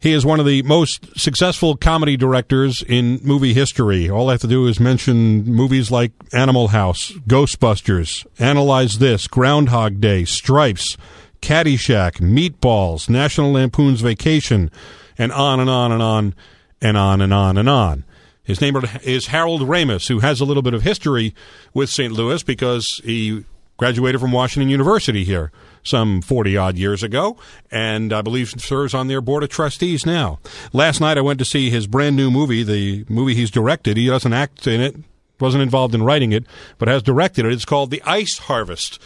He is one of the most successful comedy directors in movie history. All I have to do is mention movies like Animal House, Ghostbusters, Analyze This, Groundhog Day, Stripes, Caddyshack, Meatballs, National Lampoon's Vacation, and on and on and on and on and on and on. His name is Harold Ramis, who has a little bit of history with St. Louis because he graduated from Washington University here some 40-odd years ago, and I believe serves on their board of trustees now. Last night I went to see his brand-new movie, the movie he's directed. He doesn't act in it, wasn't involved in writing it, but has directed it. It's called The Ice Harvest.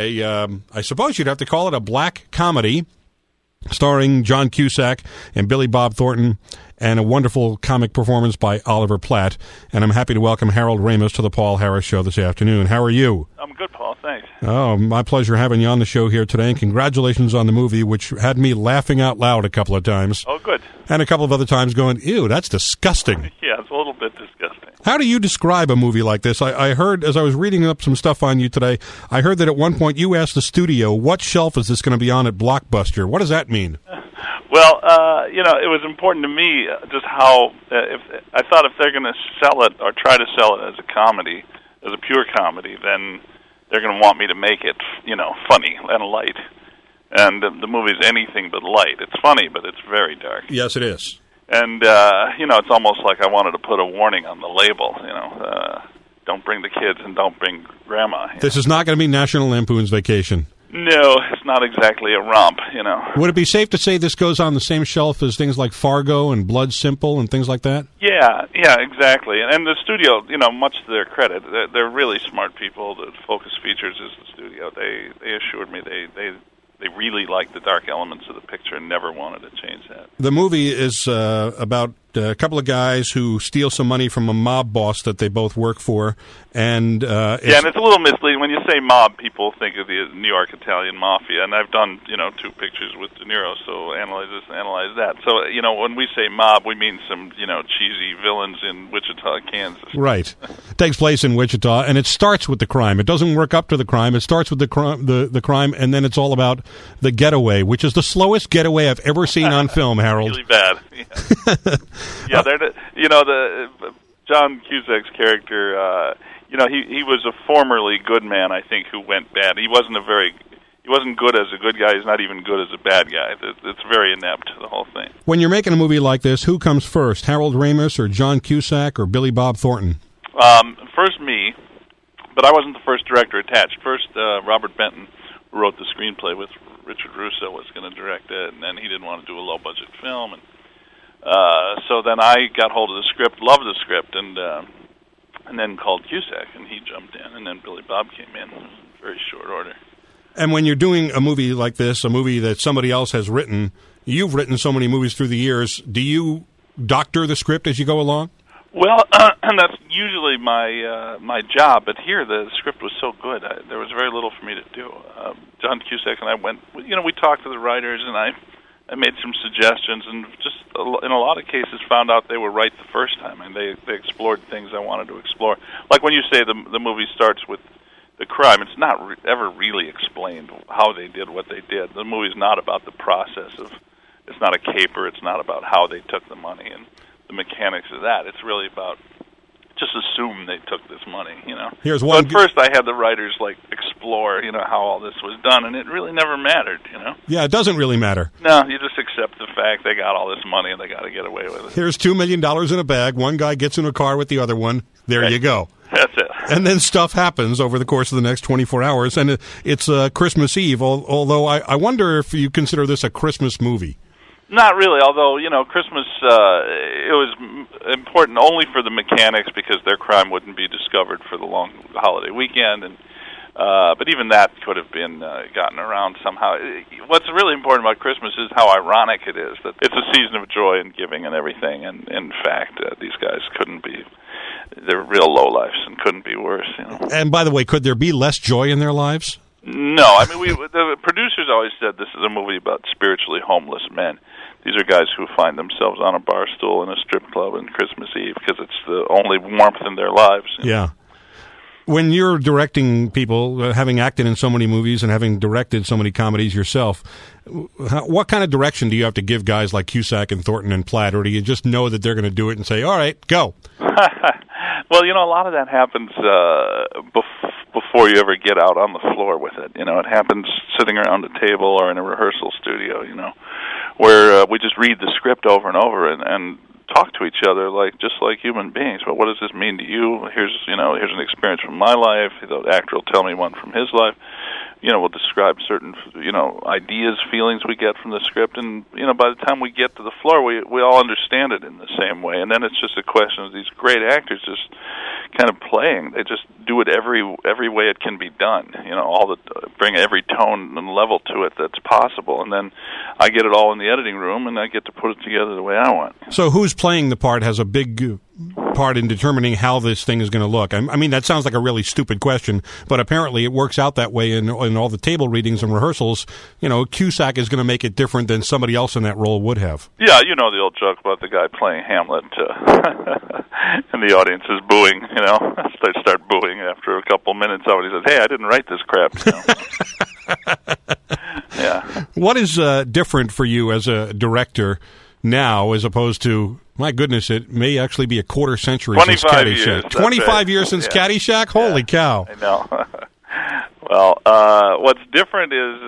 I suppose you'd have to call it a black comedy starring John Cusack and Billy Bob Thornton, and a wonderful comic performance by Oliver Platt. And I'm happy to welcome Harold Ramis to the Paul Harris Show this afternoon. How are you? I'm good, Paul. Thanks. Oh, my pleasure having you on the show here today, and congratulations on the movie, which had me laughing out loud a couple of times. Oh, good. And a couple of other times going, ew, that's disgusting. Yeah, it's a little bit disgusting. How do you describe a movie like this? I heard, as I was reading up some stuff on you today, I heard that at one point you asked the studio, what shelf is this going to be on at Blockbuster? What does that mean? Well, it was important to me just how, I thought if they're going to sell it or try to sell it as a comedy, as a pure comedy, then they're going to want me to make it, funny and light. And the movie's anything but light. It's funny, but it's very dark. Yes, it is. And, it's almost like I wanted to put a warning on the label, don't bring the kids and don't bring grandma. This is not going to be National Lampoon's Vacation. No, it's not exactly a romp, Would it be safe to say this goes on the same shelf as things like Fargo and Blood Simple and things like that? Yeah, exactly. And the studio, much to their credit, they're really smart people. The Focus Features is the studio. They assured me they really liked the dark elements of the picture and never wanted to change that. The movie is about a couple of guys who steal some money from a mob boss that they both work for. And and it's a little misleading. When you say mob, people think of the New York Italian Mafia. And I've done, 2 pictures with De Niro, so analyze this and analyze that. So, when we say mob, we mean some, cheesy villains in Wichita, Kansas. Right. It takes place in Wichita, and it starts with the crime. It doesn't work up to the crime. It starts with the crime, and then it's all about the getaway, which is the slowest getaway I've ever seen on film, Harold. Really bad. Yeah, the John Cusack's character, he was a formerly good man, I think, who went bad. He wasn't good as a good guy. He's not even good as a bad guy. It's very inept, the whole thing. When you're making a movie like this, who comes first, Harold Ramis or John Cusack or Billy Bob Thornton? First me, but I wasn't the first director attached. First, Robert Benton, who wrote the screenplay with Richard Russo, was going to direct it, and then he didn't want to do a low-budget film, and so then I got hold of the script, loved the script, and then called Cusack, and he jumped in, and then Billy Bob came in very short order. And when you're doing a movie like this, a movie that somebody else has written, you've written so many movies through the years, do you doctor the script as you go along? Well, and that's usually my job, but here the script was so good, there was very little for me to do. John Cusack and I went, we talked to the writers, and I made some suggestions, and just in a lot of cases found out they were right the first time, and they explored things I wanted to explore. Like when you say the movie starts with the crime, it's not ever really explained how they did what they did. The movie's not about the process it's not a caper, it's not about how they took the money and the mechanics of that. It's really about just assume they took this money, Here's one. But first I had the writers explore, how all this was done, and it really never mattered, Yeah, it doesn't really matter. No, you just accept the fact they got all this money and they got to get away with it. Here's $2 million in a bag. One guy gets in a car with the other one. There right. You go. That's it. And then stuff happens over the course of the next 24 hours, and it's Christmas Eve, although I wonder if you consider this a Christmas movie. Not really, although, Christmas, it was important only for the mechanics because their crime wouldn't be discovered for the long holiday weekend, and but even that could have been gotten around somehow. What's really important about Christmas is how ironic it is, that it's a season of joy and giving and everything, and in fact, these guys couldn't be, they're real lowlifes and couldn't be worse. And by the way, could there be less joy in their lives? No, the producers always said this is a movie about spiritually homeless men. These are guys who find themselves on a bar stool in a strip club on Christmas Eve because it's the only warmth in their lives. Yeah. When you're directing people, having acted in so many movies and having directed so many comedies yourself, what kind of direction do you have to give guys like Cusack and Thornton and Platt, or do you just know that they're going to do it and say, all right, go? Well, a lot of that happens before you ever get out on the floor with it. It happens sitting around a table or in a rehearsal studio, where we just read the script over and over and talk to each other just like human beings. Well, what does this mean to you? Here's an experience from my life. The actor will tell me one from his life. We'll describe certain, ideas, feelings we get from the script, and by the time we get to the floor, we all understand it in the same way. And then it's just a question of these great actors just kind of playing. They just do it every way it can be done. Bring every tone and level to it that's possible, and then I get it all in the editing room, and I get to put it together the way I want. So, who's playing the part has a big part in determining how this thing is going to look. I mean, that sounds like a really stupid question, but apparently it works out that way in all the table readings and rehearsals. Cusack is going to make it different than somebody else in that role would have. Yeah, the old joke about the guy playing Hamlet and the audience is booing, They start booing after a couple minutes of it. He says, hey, I didn't write this crap. Yeah. What is different for you as a director now as opposed to, my goodness, it may actually be a quarter century since Caddyshack. 25 years since Caddyshack? Holy cow. I know. Well, what's different is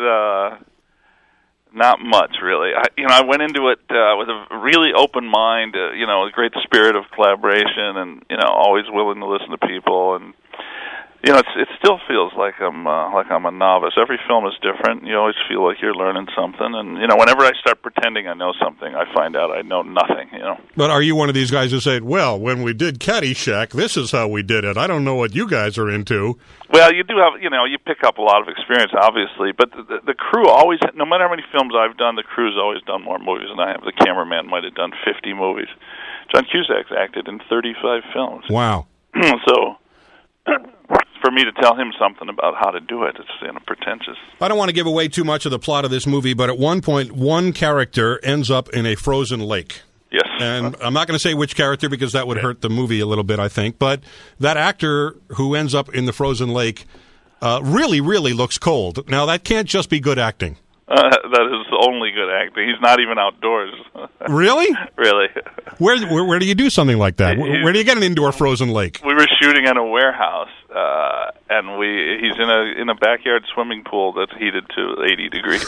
not much, really. I went into it with a really open mind, a great spirit of collaboration and, always willing to listen to people. And it still feels like I'm a novice. Every film is different. You always feel like you're learning something. And whenever I start pretending I know something, I find out I know nothing. But are you one of these guys who say, "Well, when we did Caddyshack, this is how we did it. I don't know what you guys are into." Well, you do have, you pick up a lot of experience, obviously. But the crew always, no matter how many films I've done, the crew's always done more movies than I have. The cameraman might have done 50 movies. John Cusack's acted in 35 films. Wow. So for me to tell him something about how to do it, it's pretentious. I don't want to give away too much of the plot of this movie, but at one point, one character ends up in a frozen lake. Yes. And I'm not going to say which character because that would hurt the movie a little bit, I think. But that actor who ends up in the frozen lake really, really looks cold. Now, that can't just be good acting. That is only good acting. He's not even outdoors. Really? Really. Where do you do something like that? Where do you get an indoor frozen lake? We were shooting in a warehouse, and he's in a backyard swimming pool that's heated to 80 degrees.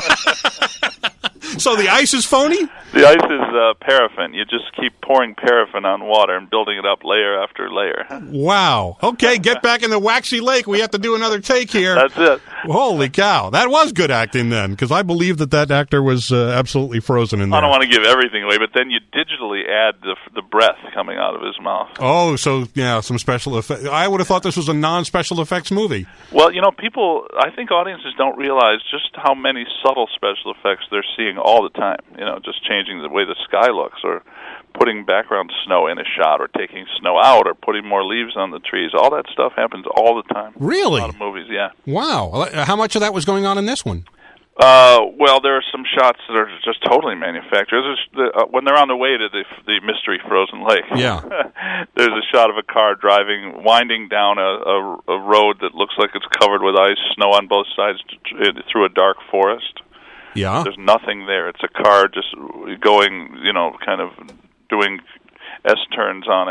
So the ice is phony? The ice is paraffin. You just keep pouring paraffin on water and building it up layer after layer. Wow. Okay, get back in the waxy lake. We have to do another take here. That's it. Holy cow. That was good acting then, because I believe that actor was absolutely frozen in there. I don't want to give everything away, but then you digitally add the breath coming out of his mouth. Oh, so, yeah, some special effects. I would have thought this was a non-special effects movie. Well, I think audiences don't realize just how many subtle special effects they're seeing all the time. Just changing the way the sky looks, or putting background snow in a shot, or taking snow out, or putting more leaves on the trees. All that stuff happens all the time. Really? In a lot of movies, yeah. Wow. How much of that was going on in this one? Well, there are some shots that are just totally manufactured. When they're on the way to the mystery frozen lake, yeah. There's a shot of a car winding down a road that looks like it's covered with ice, snow on both sides, through a dark forest. Yeah. There's nothing there. It's a car just going, kind of doing S-turns on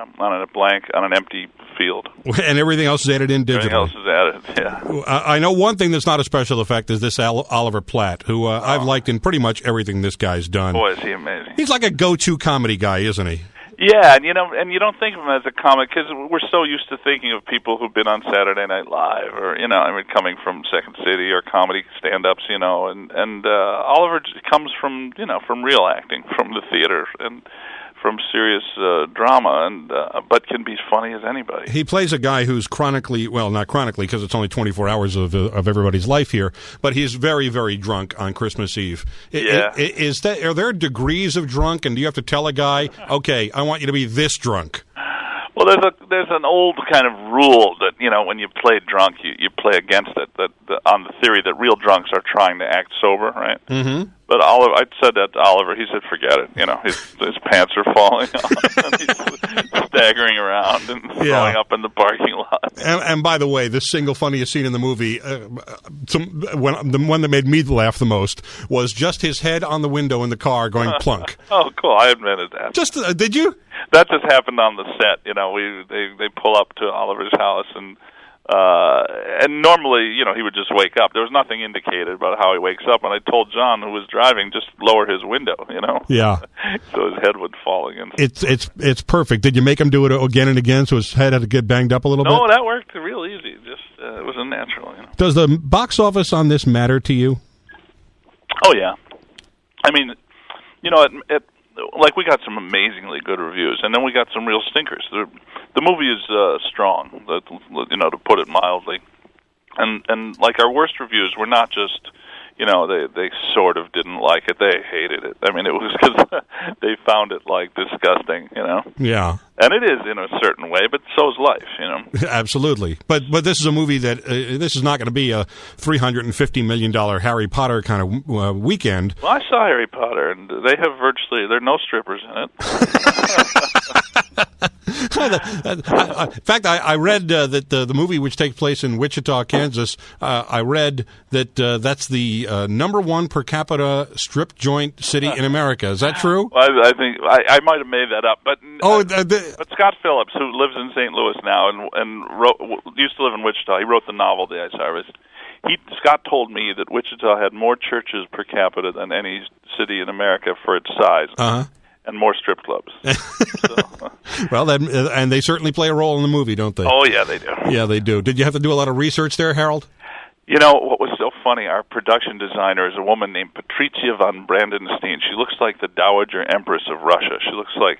an empty field. And everything else is added in digitally. Everything else is added, yeah. I know one thing that's not a special effect is this Oliver Platt, who I've liked in pretty much everything this guy's done. Boy, is he amazing. He's like a go-to comedy guy, isn't he? Yeah, and you don't think of him as a comic because we're so used to thinking of people who've been on Saturday Night Live, or coming from Second City or comedy stand-ups, and Oliver comes from real acting, from the theater, and from serious drama, but can be funny as anybody. He plays a guy who's not chronically, because it's only 24 hours of everybody's life here, but he's very, very drunk on Christmas Eve. Yeah. Are there degrees of drunk, and do you have to tell a guy, okay, I want you to be this drunk? Well, there's an old kind of rule that when you play drunk, you play against it. On the theory that real drunks are trying to act sober, right? Mm-hmm. But I said that to Oliver. He said, "Forget it." His pants are falling off, and he's staggering around and throwing up in the parking lot. And by the way, the single funniest scene in the movie, the one that made me laugh the most, was just his head on the window in the car going plunk. Oh, cool! I invented that. Just did you? That just happened on the set. They pull up to Oliver's house and normally, he would just wake up. There was nothing indicated about how he wakes up. And I told John, who was driving, just lower his window, Yeah. So his head would fall against. It's perfect. Did you make him do it again and again so his head had to get banged up a little bit? No, that worked real easy. Just it was unnatural. Does the box office on this matter to you? Oh, yeah. I mean, we got some amazingly good reviews, and then we got some real stinkers. The movie is strong, to put it mildly, and like our worst reviews were not just, they sort of didn't like it; they hated it. I mean, it was because they found it disgusting, Yeah. And it is in a certain way, but so is life, Absolutely. But this is a movie that this is not going to be a $350 million Harry Potter kind of weekend. Well, I saw Harry Potter, and there are no strippers in it. In fact, I read that the movie, which takes place in Wichita, Kansas, I read that that's the number one per capita strip joint city in America. Is that true? I think I might have made that up, but but Scott Phillips, who lives in St. Louis now and used to live in Wichita, he wrote the novel The Ice Harvest. Scott told me that Wichita had more churches per capita than any city in America for its size. Uh-huh. And more strip clubs. Well, and they certainly play a role in the movie, don't they? Oh, yeah, they do. Yeah, they do. Did you have to do a lot of research there, Harold? What was so funny, our production designer is a woman named Patricia von Brandenstein. She looks like the Dowager Empress of Russia. She looks like,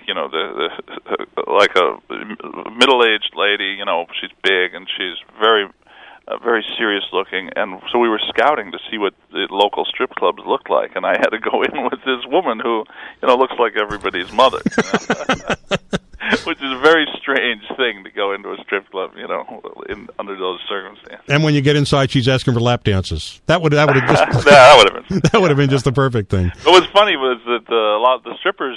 like a middle-aged lady, she's big and she's very serious looking, and so we were scouting to see what the local strip clubs looked like, and I had to go in with this woman who, looks like everybody's mother, which is a very strange thing to go into a strip club, under those circumstances. And when you get inside, she's asking for lap dances. That would have just that would have been that would have been just the perfect thing. What was funny was that a lot of the strippers,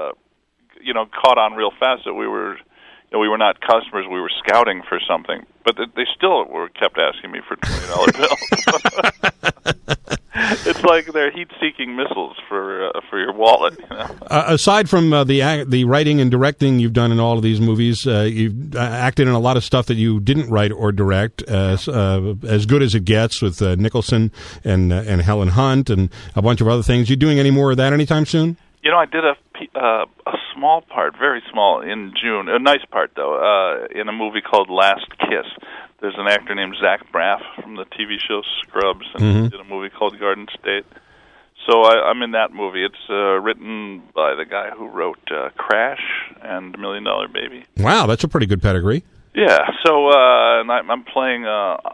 caught on real fast that we were not customers. We were scouting for something, but they still kept asking me for $20 bills. It's like they're heat-seeking missiles for your wallet. Aside from the writing and directing you've done in all of these movies, you've acted in a lot of stuff that you didn't write or direct. As Good as It Gets with Nicholson and Helen Hunt and a bunch of other things. You doing any more of that anytime soon? I did a small part, very small, in June. A nice part, though, in a movie called Last Kiss. There's an actor named Zach Braff from the TV show Scrubs, and he did a movie called Garden State. So I'm in that movie. It's written by the guy who wrote Crash and $1 Million Baby. Wow, that's a pretty good pedigree. Yeah, so and I'm playing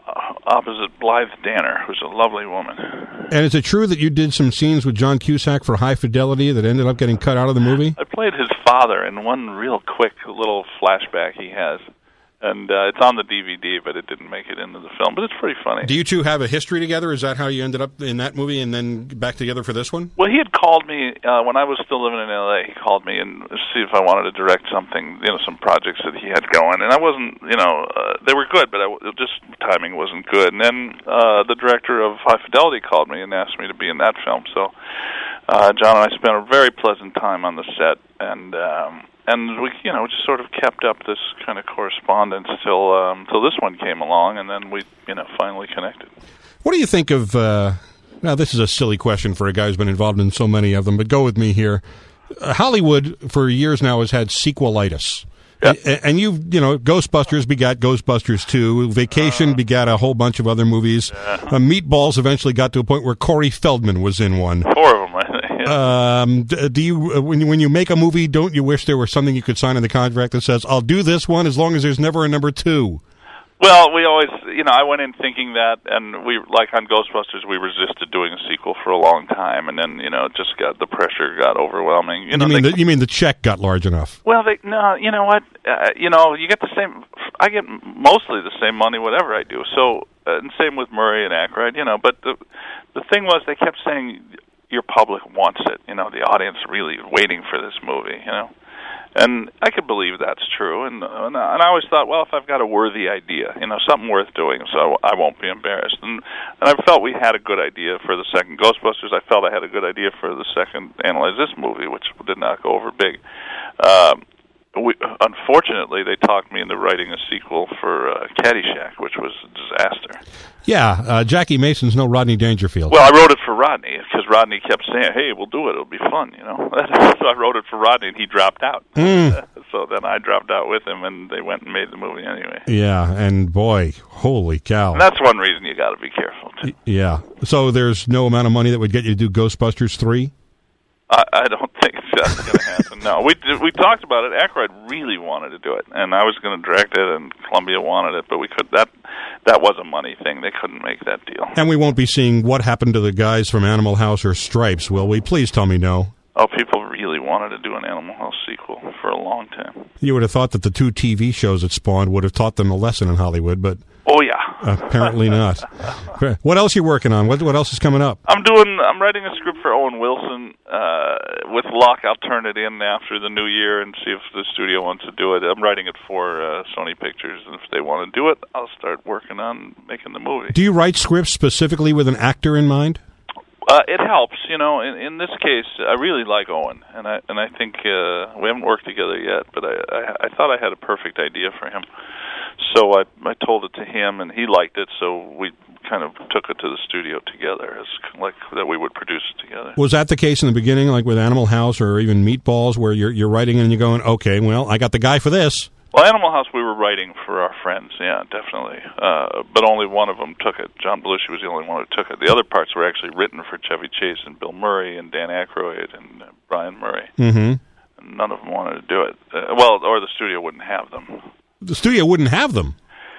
opposite Blythe Danner, who's a lovely woman. And is it true that you did some scenes with John Cusack for High Fidelity that ended up getting cut out of the movie? I played his father in one real quick little flashback he has. And it's on the DVD, but it didn't make it into the film. But it's pretty funny. Do you two have a history together? Is that how you ended up in that movie and then back together for this one? Well, he had called me when I was still living in L.A. He called me and see if I wanted to direct something, some projects that he had going. And I wasn't, they were good, but just timing wasn't good. And then the director of High Fidelity called me and asked me to be in that film. So John and I spent a very pleasant time on the set, and we, just sort of kept up this kind of correspondence till this one came along, and then we, finally connected. What do you think of? Now, this is a silly question for a guy who's been involved in so many of them, but go with me here. Hollywood for years now has had sequelitis. Yeah. And Ghostbusters begat Ghostbusters 2. Vacation begat a whole bunch of other movies. Yeah. Meatballs eventually got to a point where Corey Feldman was in one. 4 of them, I think. Do you, when you make a movie, don't you wish there was something you could sign in the contract that says, I'll do this one as long as there's never a number 2? Well, we always, I went in thinking that, and we, like on Ghostbusters, we resisted doing a sequel for a long time, and then, the pressure got overwhelming. You mean the check got large enough? Well, no, you know what? You get the same, I get mostly the same money, whatever I do. So, and same with Murray and Aykroyd, but the thing was, they kept saying, your public wants it, the audience really waiting for this movie, And I could believe that's true. And I always thought, well, if I've got a worthy idea, something worth doing, so I won't be embarrassed. And I felt we had a good idea for the second Ghostbusters. I felt I had a good idea for the second Analyze This movie, which did not go over big. Unfortunately, they talked me into writing a sequel for Caddyshack, which was a disaster. Yeah, Jackie Mason's no Rodney Dangerfield. Well, I wrote it for Rodney, because Rodney kept saying, hey, we'll do it, it'll be fun, So I wrote it for Rodney, and he dropped out. So then I dropped out with him, and they went and made the movie anyway. Yeah, and boy, holy cow. And that's one reason you got to be careful, too. Yeah. So there's no amount of money that would get you to do Ghostbusters 3? I don't think that's going to happen. No, we talked about it. Aykroyd really wanted to do it, and I was going to direct it, and Columbia wanted it, but we could. That was a money thing. They couldn't make that deal. And we won't be seeing What Happened to the Guys from Animal House or Stripes, will we? Please tell me no. Oh, people really wanted to do an Animal House sequel for a long time. You would have thought that the 2 TV shows it spawned would have taught them a lesson in Hollywood, but oh yeah, apparently not. What else are you working on? What else is coming up? I'm writing a script for Owen Wilson. With luck, I'll turn it in after the new year and see if the studio wants to do it. I'm writing it for Sony Pictures, and if they want to do it, I'll start working on making the movie. Do you write scripts specifically with an actor in mind? It helps, In this case, I really like Owen, and I think we haven't worked together yet, but I thought I had a perfect idea for him. So I told it to him, and he liked it. So we kind of took it to the studio together, as like that we would produce it together. Was that the case in the beginning, like with Animal House or even Meatballs, where you're writing and you're going, okay, well, I got the guy for this? Well, Animal House, we were writing for our friends, yeah, definitely. But only one of them took it. John Belushi was the only one who took it. The other parts were actually written for Chevy Chase and Bill Murray and Dan Aykroyd and Brian Murray. Mm-hmm. And none of them wanted to do it. Or the studio wouldn't have them. The studio wouldn't have them?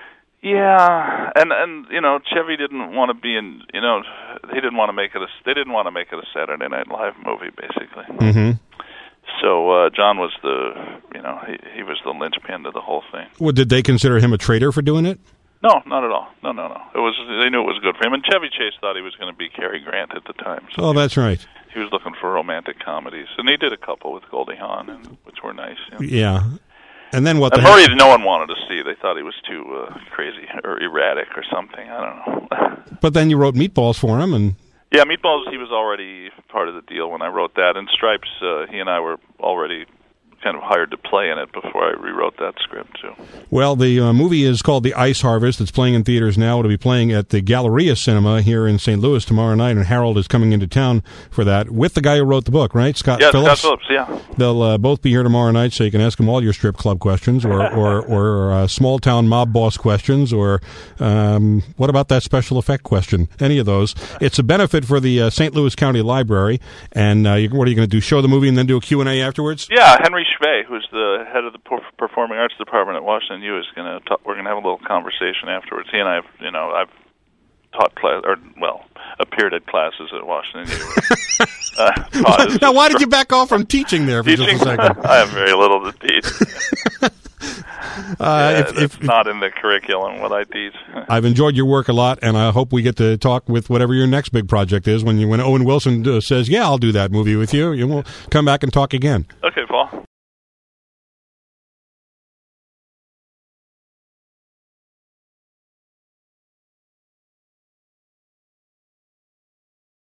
Yeah, and Chevy didn't want to be in, he didn't want to make it they didn't want to make it a Saturday Night Live movie, basically. Mm-hmm. So John was he was the linchpin to the whole thing. Well, did they consider him a traitor for doing it? No, not at all. No. They knew it was good for him, and Chevy Chase thought he was going to be Cary Grant at the time. So that's right. He was looking for romantic comedies, and he did a couple with Goldie Hawn, which were nice. Yeah. And then what? And Murray, no one wanted to see. They thought he was too crazy or erratic or something. I don't know. But then you wrote Meatballs for him, and yeah, Meatballs. He was already part of the deal when I wrote that. And Stripes, he and I were already kind of hired to play in it before I rewrote that script too. Well, the movie is called The Ice Harvest. It's playing in theaters now. It'll be playing at the Galleria Cinema here in St. Louis tomorrow night, and Harold is coming into town for that with the guy who wrote the book, right? Scott Phillips. Scott Phillips, yeah. They'll both be here tomorrow night, so you can ask them all your strip club questions or small town mob boss questions, or what about that special effect question? Any of those. It's a benefit for the St. Louis County Library, and what are you going to do? Show the movie and then do a Q&A afterwards? Yeah, Henry Schvey, who's the head of the Performing Arts Department at Washington U, is going to we're going to have a little conversation afterwards. He and I, I've taught class, appeared at classes at Washington U. Now, why did you back off from teaching there for just a second? I have very little to teach. It's not in the curriculum what I teach. I've enjoyed your work a lot, and I hope we get to talk with whatever your next big project is. When Owen Wilson says, "Yeah, I'll do that movie with you," you will come back and talk again. Okay, Paul.